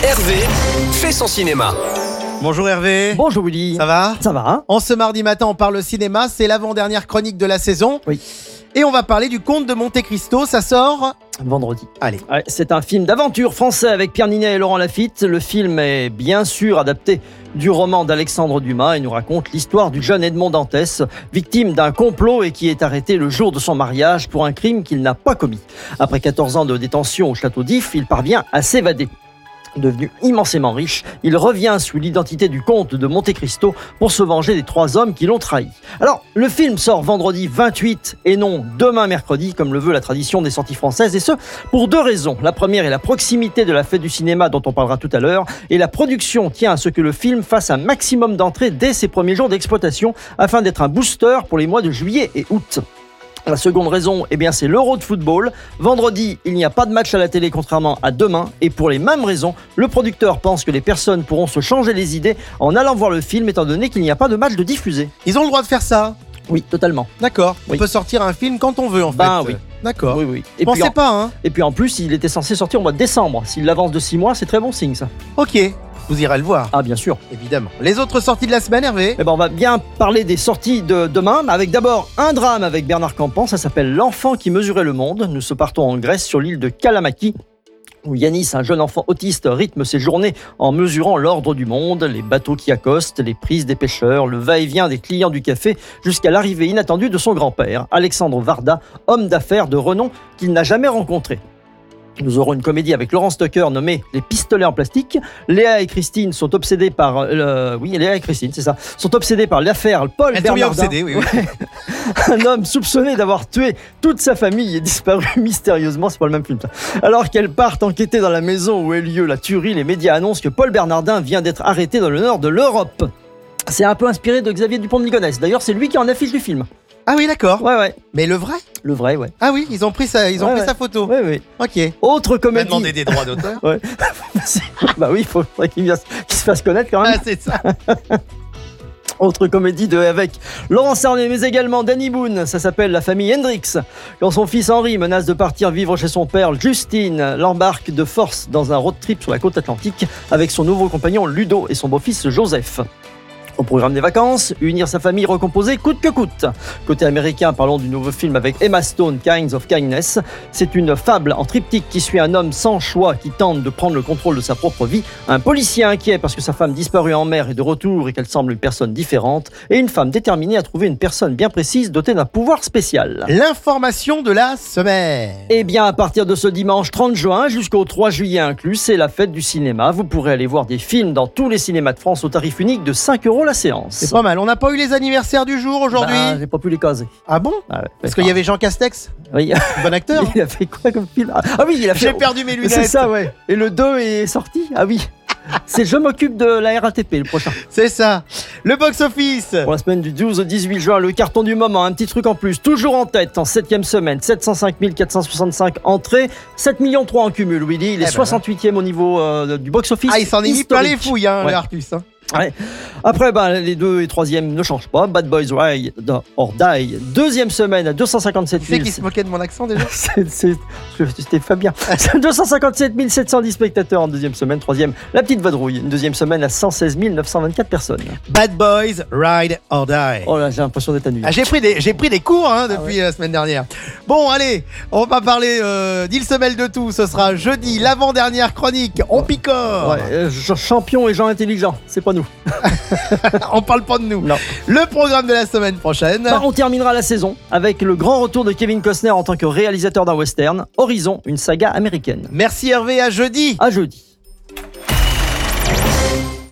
Hervé fait son cinéma. Bonjour Hervé. Bonjour Willy. Ça va ? Ça va, hein ? En ce mardi matin, on parle cinéma, c'est l'avant-dernière chronique de la saison. Oui. Et on va parler du Comte de Monte Cristo, ça sort Vendredi. Allez. Ouais, c'est un film d'aventure français avec Pierre Ninet et Laurent Lafitte. Le film est bien sûr adapté du roman d'Alexandre Dumas et nous raconte l'histoire du jeune Edmond Dantès, victime d'un complot et qui est arrêté le jour de son mariage pour un crime qu'il n'a pas commis. Après 14 ans de détention au château d'If, il parvient à s'évader. Devenu immensément riche, il revient sous l'identité du comte de Monte Cristo pour se venger des 3 hommes qui l'ont trahi. Alors, le film sort vendredi 28 et non demain mercredi, comme le veut la tradition des sorties françaises, et ce, pour 2 raisons. La première est la proximité de la fête du cinéma dont on parlera tout à l'heure, et la production tient à ce que le film fasse un maximum d'entrées dès ses premiers jours d'exploitation, afin d'être un booster pour les mois de juillet et août. La seconde raison, c'est l'Euro de football. Vendredi, il n'y a pas de match à la télé contrairement à demain. Et pour les mêmes raisons, le producteur pense que les personnes pourront se changer les idées en allant voir le film étant donné qu'il n'y a pas de match de diffusé. Ils ont le droit de faire ça ? Oui, totalement. D'accord. Oui. On peut sortir un film quand on veut en fait. Oui. D'accord. Oui. Je pensais pas, hein. Et puis en plus, il était censé sortir au mois de décembre. S'il l'avance de 6 mois, c'est très bon signe ça. Ok. Vous irez le voir. Ah bien sûr. Évidemment. Les autres sorties de la semaine, Hervé ? On va bien parler des sorties de demain, avec d'abord un drame avec Bernard Campan, ça s'appelle L'enfant qui mesurait le monde. Nous se partons en Grèce sur l'île de Kalamaki, où Yanis, un jeune enfant autiste, rythme ses journées en mesurant l'ordre du monde, les bateaux qui accostent, les prises des pêcheurs, le va-et-vient des clients du café, jusqu'à l'arrivée inattendue de son grand-père, Alexandre Varda, homme d'affaires de renom qu'il n'a jamais rencontré. Nous aurons une comédie avec Laurence Tucker nommée Les pistolets en plastique. Léa et Christine sont obsédées par... Léa et Christine, c'est ça. Sont obsédées par l'affaire Paul Elles sont bien Bernardin. obsédées, oui. Un homme soupçonné d'avoir tué toute sa famille est disparu mystérieusement. C'est pas le même film, ça. Alors qu'elles partent enquêter dans la maison où a eu lieu la tuerie, les médias annoncent que Paul Bernardin vient d'être arrêté dans le nord de l'Europe. C'est un peu inspiré de Xavier Dupont de Ligonnès. D'ailleurs, c'est lui qui est en affiche du film. Ah oui, d'accord. Ouais. Mais le vrai ? Le vrai, ouais. Ah oui, ils ont pris sa photo. Ouais. Ok. Autre On va comédie. demander des droits d'auteur. Ouais. Bah oui, il faudrait qu'il se fasse connaître quand même. Ah, c'est ça. Autre comédie avec Laurence Arnaud, mais également Danny Boone. Ça s'appelle La famille Hendrix. Quand son fils Henri menace de partir vivre chez son père, Justine l'embarque de force dans un road trip sur la côte atlantique avec son nouveau compagnon Ludo et son beau-fils Joseph. Au programme des vacances, unir sa famille recomposée coûte que coûte. Côté américain, parlons du nouveau film avec Emma Stone, Kinds of Kindness. C'est une fable en triptyque qui suit un homme sans choix qui tente de prendre le contrôle de sa propre vie, un policier inquiet parce que sa femme disparue en mer est de retour et qu'elle semble une personne différente, et une femme déterminée à trouver une personne bien précise dotée d'un pouvoir spécial. L'information de la semaine. À partir de ce dimanche 30 juin jusqu'au 3 juillet inclus, c'est la fête du cinéma. Vous pourrez aller voir des films dans tous les cinémas de France au tarif unique de 5 € la séance. C'est pas mal. On n'a pas eu les anniversaires du jour aujourd'hui. J'ai pas pu les caser. Ah bon ? Parce qu'il y avait Jean Castex, Oui. bon acteur. Il a fait quoi comme film ? Ah oui, il a fait... J'ai perdu mes lunettes. C'est ça, ouais. Et le 2 est sorti ? Ah oui. C'est Je m'occupe de la RATP, le prochain. C'est ça. Le box-office. Pour la semaine du 12 au 18 juin, le carton du moment, un petit truc en plus. Toujours en tête, en 7e semaine, 705 465 entrées, 7,3 millions en cumul, Willy. Il est 68e au niveau du box-office. Ah, il s'en est mis plein les fouilles, Ouais. le Artus. Ouais. Après, les 2 et 3e ne changent pas. Bad Boys Ride or Die. 2e semaine à 257 000. Tu sais qui se moquait de mon accent déjà ? C'était Fabien. 257 710 spectateurs en 2e semaine. 3e, La Petite Vadrouille. Une 2e semaine à 116 924 personnes. Bad Boys Ride or Die. Oh là, j'ai l'impression d'être annulé. Ah, j'ai pris des cours depuis la semaine dernière. Bon, allez, on va parler d'Il se mêle de tout. Ce sera jeudi, l'avant-dernière chronique. On picore. Ouais, champion et gens intelligents, c'est pas nous. On parle pas de nous. Non. Le programme de la semaine prochaine. On terminera la saison avec le grand retour de Kevin Costner en tant que réalisateur d'un western, Horizon, une saga américaine. Merci Hervé, à jeudi. À jeudi.